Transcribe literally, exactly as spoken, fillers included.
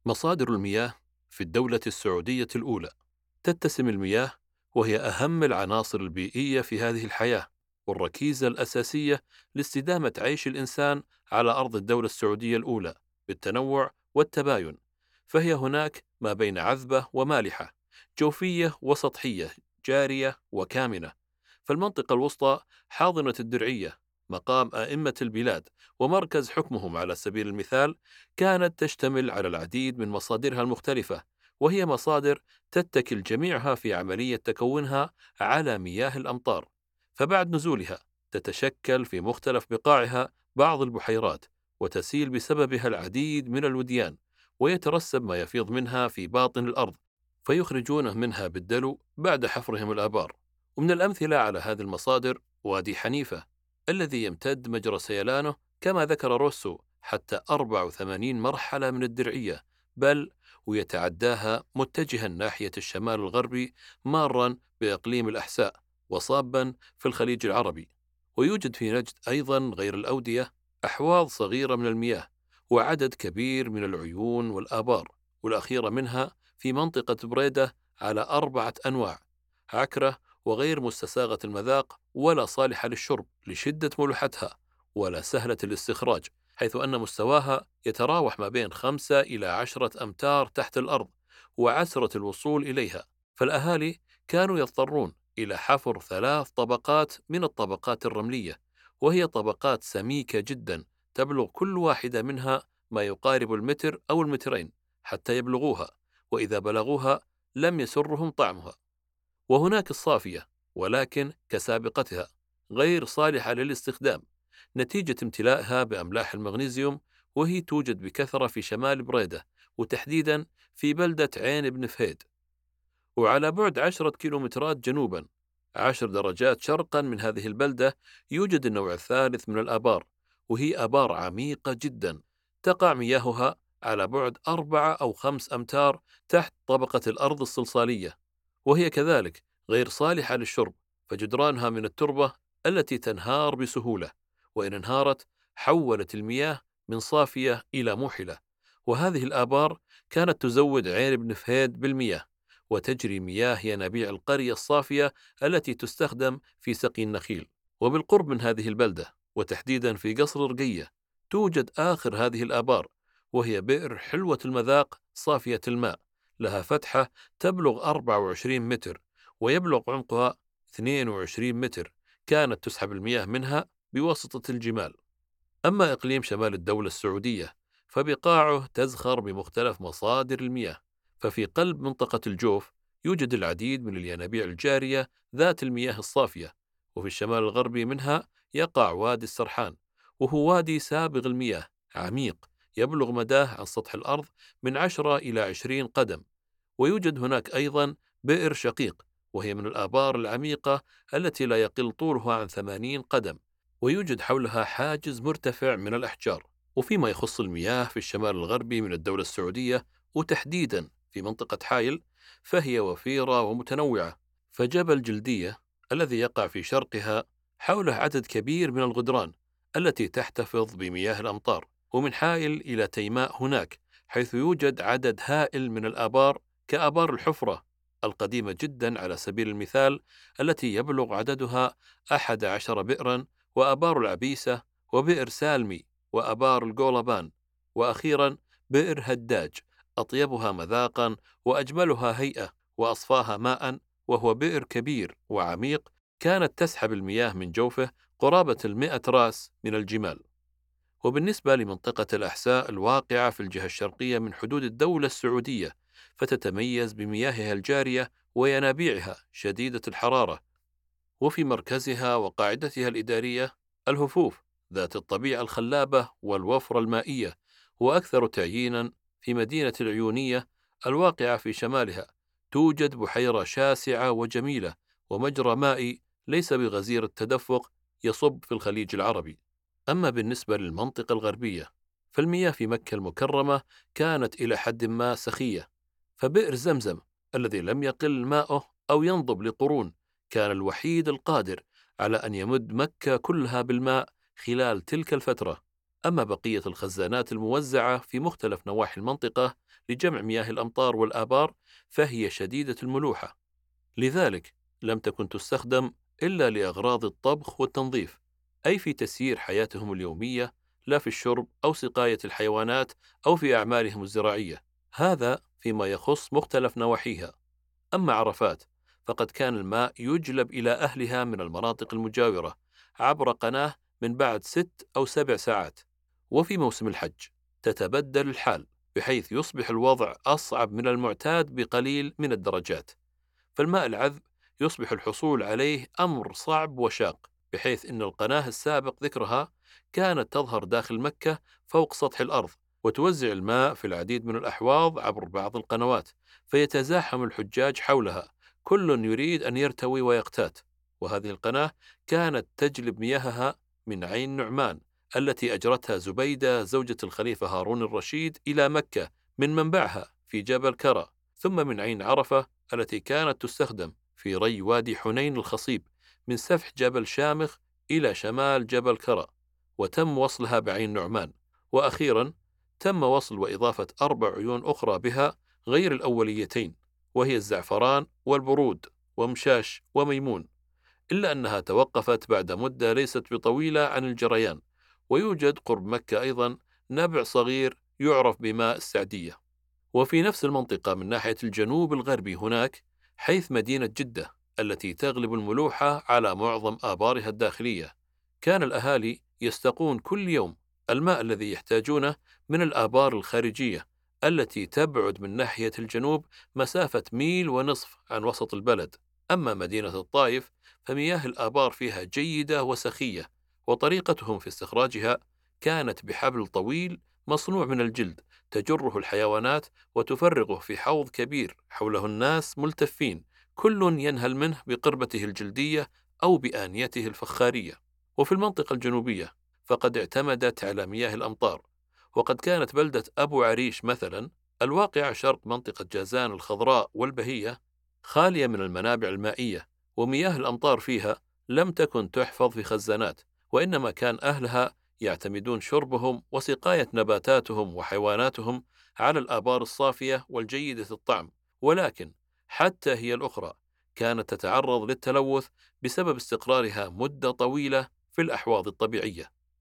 مصادر المياه في الدولة السعودية الأولى. تتسم المياه وهي أهم العناصر البيئية في هذه الحياة، والركيزة الأساسية لاستدامة عيش الإنسان على أرض الدولة السعودية الأولى بالتنوع والتباين. فهي هناك ما بين عذبة ومالحة، جوفية وسطحية، جارية وكامنة. فالمنطقة الوسطى حاضنة الدرعية، مقام أئمة البلاد ومركز حكمهم على سبيل المثال، كانت تشتمل على العديد من مصادرها المختلفة، وهي مصادر تتكل جميعها في عملية تكونها على مياه الأمطار. فبعد نزولها تتشكل في مختلف بقاعها بعض البحيرات، وتسيل بسببها العديد من الوديان، ويترسب ما يفيض منها في باطن الأرض، فيخرجونه منها بالدلو بعد حفرهم الآبار. ومن الأمثلة على هذه المصادر وادي حنيفة، الذي يمتد مجرى سيلانه كما ذكر روسو حتى أربع وثمانين مرحلة من الدرعية، بل ويتعداها متجها ناحية الشمال الغربي، مارا بإقليم الأحساء وصابا في الخليج العربي. ويوجد في نجد أيضا غير الأودية أحواض صغيرة من المياه، وعدد كبير من العيون والآبار، والأخيرة منها في منطقة بريدة على أربعة أنواع: عكرة، وغير مستساغة المذاق ولا صالحة للشرب لشدة ملوحتها، ولا سهلة الاستخراج، حيث أن مستواها يتراوح ما بين خمسة إلى عشرة أمتار تحت الأرض، وعسرة الوصول إليها. فالأهالي كانوا يضطرون إلى حفر ثلاث طبقات من الطبقات الرملية، وهي طبقات سميكة جدا تبلغ كل واحدة منها ما يقارب المتر أو المترين حتى يبلغوها، وإذا بلغوها لم يسرهم طعمها. وهناك الصافية، ولكن كسابقتها غير صالحة للاستخدام نتيجة امتلائها بأملاح المغنيسيوم، وهي توجد بكثرة في شمال بريدة، وتحديدا في بلدة عين بن فهيد. وعلى بعد عشرة كيلومترات جنوبا، عشر درجات شرقا من هذه البلدة، يوجد النوع الثالث من الآبار، وهي آبار عميقة جدا تقع مياهها على بعد أربعة أو خمس أمتار تحت طبقة الأرض الصلصالية، وهي كذلك غير صالحة للشرب، فجدرانها من التربة التي تنهار بسهولة، وإن انهارت حولت المياه من صافية إلى موحلة. وهذه الآبار كانت تزود عين بن فهيد بالمياه، وتجري مياه ينابيع القرية الصافية التي تستخدم في سقي النخيل. وبالقرب من هذه البلدة، وتحديدا في قصر رقية، توجد آخر هذه الآبار، وهي بئر حلوة المذاق صافية الماء، لها فتحة تبلغ أربعة وعشرين متر، ويبلغ عمقها اثنين وعشرين متر، كانت تسحب المياه منها بواسطة الجمال. أما إقليم شمال الدولة السعودية، فبقاعه تزخر بمختلف مصادر المياه. ففي قلب منطقة الجوف يوجد العديد من الينابيع الجارية ذات المياه الصافية، وفي الشمال الغربي منها يقع وادي السرحان، وهو وادي سابغ المياه عميق يبلغ مداه عن سطح الأرض من عشرة إلى عشرين قدم. ويوجد هناك أيضا بئر شقيق، وهي من الآبار العميقة التي لا يقل طولها عن ثمانين قدم، ويوجد حولها حاجز مرتفع من الأحجار. وفيما يخص المياه في الشمال الغربي من الدولة السعودية، وتحديدا في منطقة حائل، فهي وفيرة ومتنوعة. فجبل جلدية الذي يقع في شرقها حوله عدد كبير من الغدران التي تحتفظ بمياه الأمطار. ومن حائل إلى تيماء هناك، حيث يوجد عدد هائل من الآبار كآبار الحفرة القديمة جدا على سبيل المثال، التي يبلغ عددها أحد عشر بئرا، وآبار العبيسة، وبئر سالمي، وآبار القولبان، وأخيرا بئر هداج، أطيبها مذاقا وأجملها هيئة وأصفاها ماء، وهو بئر كبير وعميق كانت تسحب المياه من جوفه قرابة المئة راس من الجمال. وبالنسبة لمنطقة الأحساء الواقعة في الجهة الشرقية من حدود الدولة السعودية، فتتميز بمياهها الجارية وينابيعها شديدة الحرارة، وفي مركزها وقاعدتها الإدارية الهفوف ذات الطبيعة الخلابة والوفرة المائية، وأكثر تعيينا في مدينة العيونية الواقعة في شمالها، توجد بحيرة شاسعة وجميلة ومجرى مائي ليس بغزير التدفق يصب في الخليج العربي. أما بالنسبة للمنطقة الغربية، فالمياه في مكة المكرمة كانت إلى حد ما سخية، فبئر زمزم الذي لم يقل ماؤه أو ينضب لقرون كان الوحيد القادر على أن يمد مكة كلها بالماء خلال تلك الفترة. أما بقية الخزانات الموزعة في مختلف نواحي المنطقة لجمع مياه الأمطار والآبار فهي شديدة الملوحة، لذلك لم تكن تستخدم إلا لأغراض الطبخ والتنظيف، أي في تسيير حياتهم اليومية، لا في الشرب أو سقاية الحيوانات أو في أعمالهم الزراعية. هذا فيما يخص مختلف نواحيها. أما عرفات فقد كان الماء يجلب إلى أهلها من المناطق المجاورة عبر قناة من بعد ست أو سبع ساعات. وفي موسم الحج تتبدل الحال، بحيث يصبح الوضع أصعب من المعتاد بقليل من الدرجات، فالماء العذب يصبح الحصول عليه أمر صعب وشاق، بحيث أن القناة السابق ذكرها كانت تظهر داخل مكة فوق سطح الأرض، وتوزع الماء في العديد من الأحواض عبر بعض القنوات، فيتزاحم الحجاج حولها، كل يريد أن يرتوي ويقتات. وهذه القناة كانت تجلب مياهها من عين نعمان التي أجرتها زبيدة زوجة الخليفة هارون الرشيد إلى مكة من منبعها في جبل كرى، ثم من عين عرفة التي كانت تستخدم في ري وادي حنين الخصيب من سفح جبل شامخ إلى شمال جبل كرى، وتم وصلها بعين نعمان. وأخيرا تم وصل وإضافة أربع عيون أخرى بها غير الأوليتين، وهي الزعفران والبرود ومشاش وميمون، إلا أنها توقفت بعد مدة ليست بطويلة عن الجريان. ويوجد قرب مكة أيضا نبع صغير يعرف بماء السعدية. وفي نفس المنطقة من ناحية الجنوب الغربي هناك حيث مدينة جدة التي تغلب الملوحة على معظم آبارها الداخلية، كان الأهالي يستقون كل يوم الماء الذي يحتاجونه من الآبار الخارجية التي تبعد من ناحية الجنوب مسافة ميل ونصف عن وسط البلد. أما مدينة الطائف فمياه الآبار فيها جيدة وسخية، وطريقتهم في استخراجها كانت بحبل طويل مصنوع من الجلد تجره الحيوانات وتفرغه في حوض كبير حوله الناس ملتفين، كل ينهل منه بقربته الجلدية أو بآنيته الفخارية. وفي المنطقة الجنوبية فقد اعتمدت على مياه الأمطار، وقد كانت بلدة أبو عريش مثلا الواقعة شرق منطقة جازان الخضراء والبهية خالية من المنابع المائية، ومياه الأمطار فيها لم تكن تحفظ في خزانات، وإنما كان أهلها يعتمدون شربهم وسقاية نباتاتهم وحيواناتهم على الآبار الصافية والجيدة الطعم. ولكن حتى هي الأخرى كانت تتعرض للتلوث بسبب استقرارها مدة طويلة في الأحواض الطبيعية.